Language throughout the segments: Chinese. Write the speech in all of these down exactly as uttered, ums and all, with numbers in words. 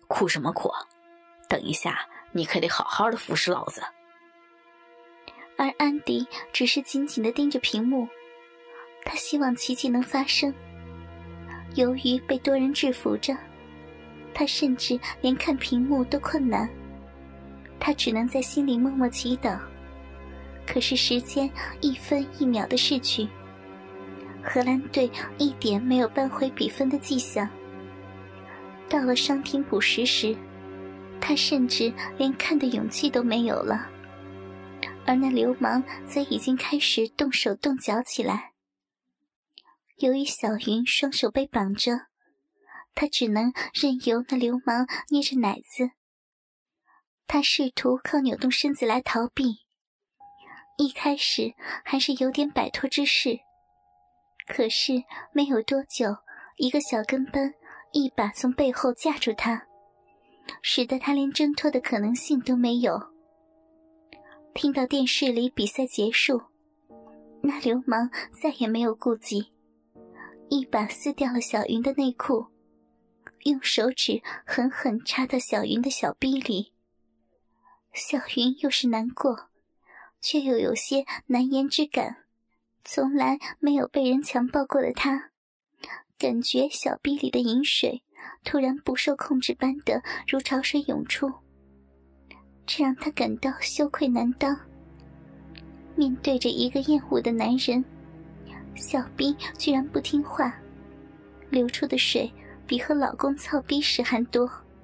哭什么哭？等一下你可得好好的服侍老子。 而安迪只是紧紧地盯着屏幕，他希望奇迹能发生。由于被多人制服着，他甚至连看屏幕都困难，他只能在心里默默祈祷。可是时间一分一秒的逝去，荷兰队一点没有扳回比分的迹象。到了伤停补时时，他甚至连看的勇气都没有了，而那流氓则已经开始动手动脚起来。由于小云双手被绑着，他只能任由那流氓捏着奶子。他试图靠扭动身子来逃避，一开始还是有点摆脱之势，可是没有多久，一个小跟班一把从背后架住他，使得他连挣脱的可能性都没有。听到电视里比赛结束，那流氓再也没有顾忌，一把撕掉了小云的内裤，用手指狠狠插到小云的小逼里。小云又是难过，却又有些难言之感。从来没有被人强暴过的她，感觉小逼里的饮水突然不受控制般的如潮水涌出，这让她感到羞愧难当。面对着一个厌恶的男人，小逼居然不听话，流出的水比和老公操逼时还多。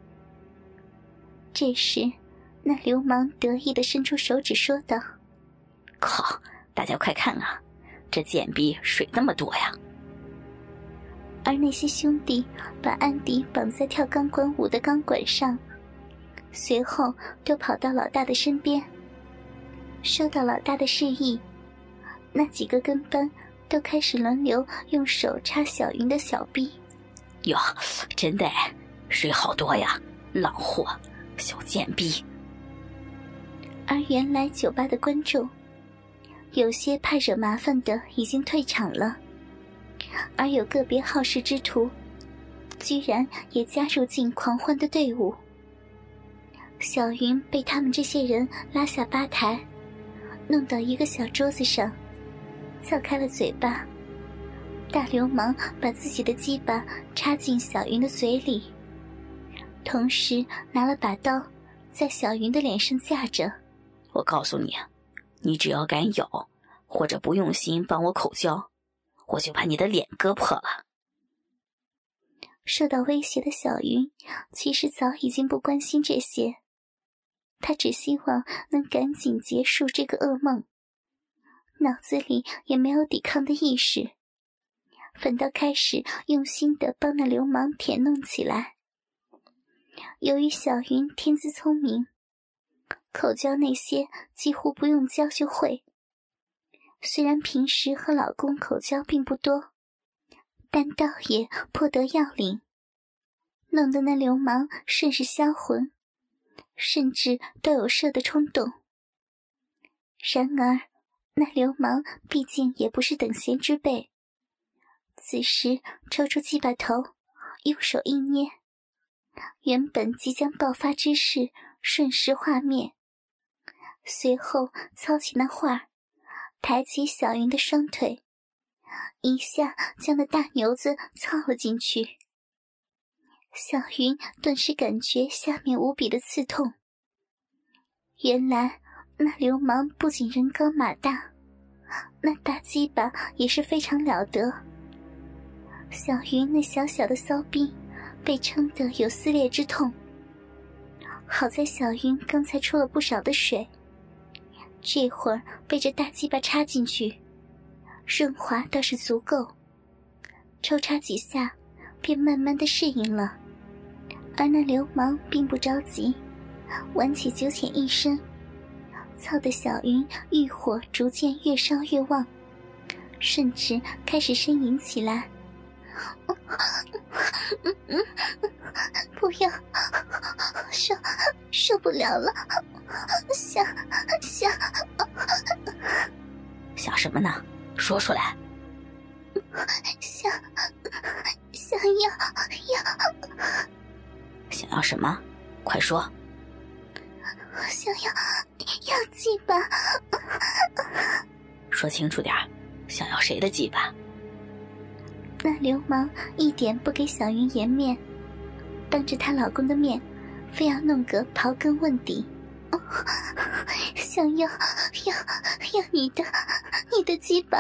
这时那流氓得意地伸出手指说道： 靠，大家快看啊，这贱逼水那么多呀。 而那些兄弟把安迪绑在跳钢管舞的钢管上，随后都跑到老大的身边。收到老大的示意，那几个跟班都开始轮流用手插小云的小臂。 哟，真的哎，水好多呀，浪货，小贱逼。 而原来酒吧的观众，有些怕惹麻烦的已经退场了，而有个别好事之徒居然也加入进狂欢的队伍。小云被他们这些人拉下吧台，弄到一个小桌子上，撬开了嘴巴。大流氓把自己的鸡巴插进小云的嘴里，同时拿了把刀在小云的脸上架着。 我告诉你，你只要敢咬或者不用心帮我口交，我就把你的脸割破了。 受到威胁的小云其实早已经不关心这些，她只希望能赶紧结束这个噩梦，脑子里也没有抵抗的意识，反倒开始用心地帮那流氓舔弄起来。由于小云天资聪明，口交那些几乎不用教就会，虽然平时和老公口交并不多，但倒也颇得要领，弄得那流氓甚是销魂，甚至都有射的冲动。然而那流氓毕竟也不是等闲之辈，此时抽出鸡巴头，用手一捏，原本即将爆发之势瞬时化灭。随后操起那画，抬起小云的双腿，一下将那大牛子操了进去。小云顿时感觉下面无比的刺痛。原来那流氓不仅人高马大，那大鸡巴也是非常了得。小云那小小的骚逼被撑得有撕裂之痛，好在小云刚才出了不少的水，这会儿被这大鸡巴插进去，润滑倒是足够，抽插几下便慢慢的适应了。而那流氓并不着急，玩起九浅一深，操得小云欲火逐渐越烧越旺，甚至开始呻吟起来。不要，受受不了了，想想想什么呢？说出来。 想想要要想想要什么？快说。 我想要要鸡巴。 说清楚点，想要谁的鸡巴？ 那流氓一点不给小云颜面，当着她老公的面非要弄个刨根问底。哦，想要要要你的你的鸡巴。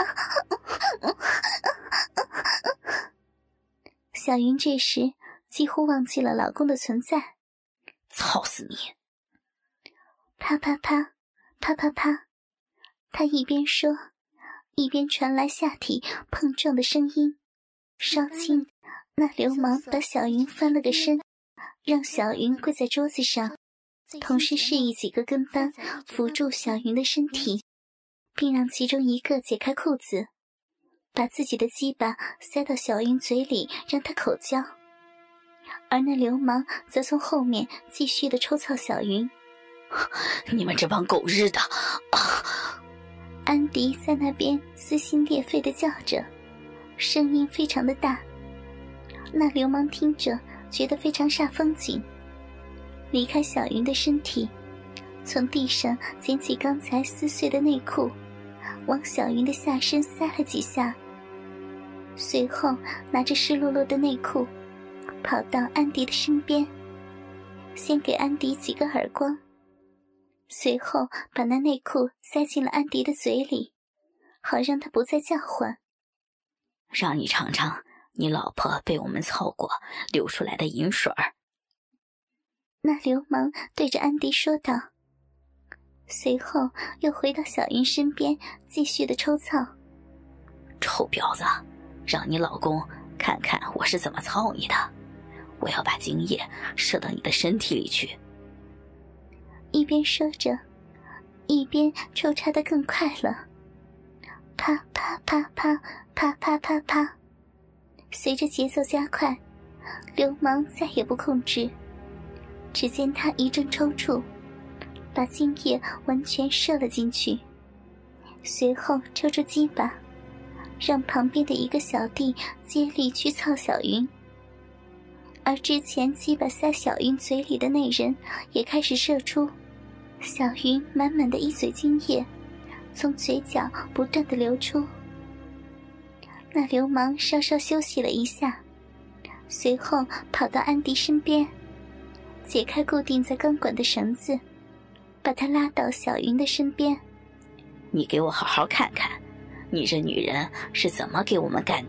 小云这时几乎忘记了老公的存在。 操死你！ 啪啪啪啪啪啪，她一边说一边传来下体碰撞的声音。稍轻，那流氓把小云翻了个身，让小云跪在桌子上，同时示意几个跟班扶住小云的身体，并让其中一个解开裤子，把自己的鸡巴塞到小云嘴里让她口交，而那流氓则从后面继续的抽操小云。 你们这帮狗日的！啊！ 安迪在那边撕心裂肺的叫着，声音非常的大。那流氓听着觉得非常煞风景，离开小云的身体，从地上捡起刚才撕碎的内裤，往小云的下身塞了几下，随后拿着湿漉漉的内裤跑到安迪的身边，先给安迪几个耳光，随后把那内裤塞进了安迪的嘴里，好让他不再叫唤。 让你尝尝你老婆被我们操过流出来的银水儿。 那流氓对着安迪说道，随后又回到小云身边继续的抽操。 臭婊子，让你老公看看我是怎么操你的，我要把精液射到你的身体里去。 一边说着，一边抽插得更快了。啪啪啪啪啪啪啪啪，随着节奏加快，流氓再也不控制，只见他一阵抽搐，把精液完全射了进去，随后抽出鸡巴，让旁边的一个小弟接力去操小云。而之前鸡巴塞小云嘴里的那人也开始射出，小云满满的一嘴精液从嘴角不断地流出。那流氓稍稍休息了一下，随后跑到安迪身边，解开固定在钢管的绳子，把他拉到小云的身边。 你给我好好看看，你这女人是怎么给我们干的。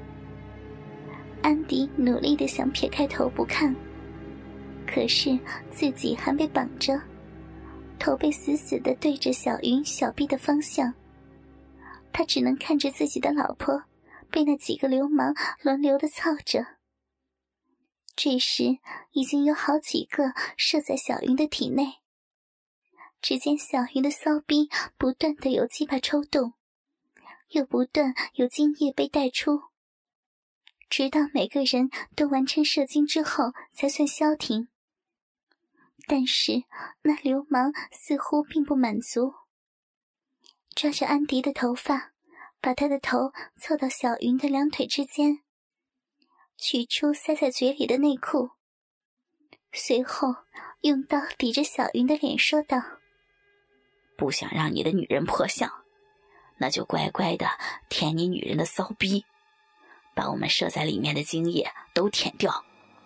安迪努力地想撇开头不看，可是自己还被绑着，头被死死地对着小云小臂的方向，他只能看着自己的老婆被那几个流氓轮流地操着。这时已经有好几个射在小云的体内，只见小云的骚逼不断地有鸡巴抽动，又不断有精液被带出，直到每个人都完成射精之后才算消停。但是那流氓似乎并不满足，抓着安迪的头发，把他的头凑到小云的两腿之间，取出塞在嘴里的内裤，随后用刀抵着小云的脸说道， 不想让你的女人破相，那就乖乖的舔你女人的骚逼，把我们射在里面的精液都舔掉。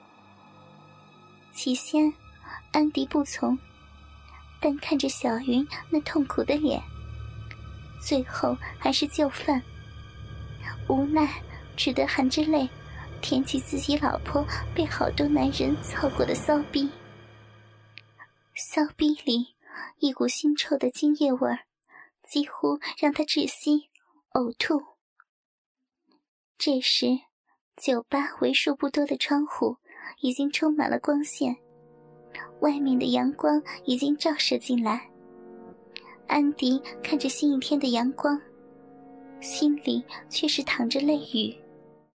起先安迪不从，但看着小云那痛苦的脸，最后还是就范，无奈只得含着泪舔起自己老婆被好多男人操过的骚逼。骚逼里一股腥臭的精液味儿，几乎让他窒息呕吐。这时酒吧为数不多的窗户已经充满了光线，外面的阳光已经照射进来。安迪看着新一天的阳光，心里却是淌着泪雨。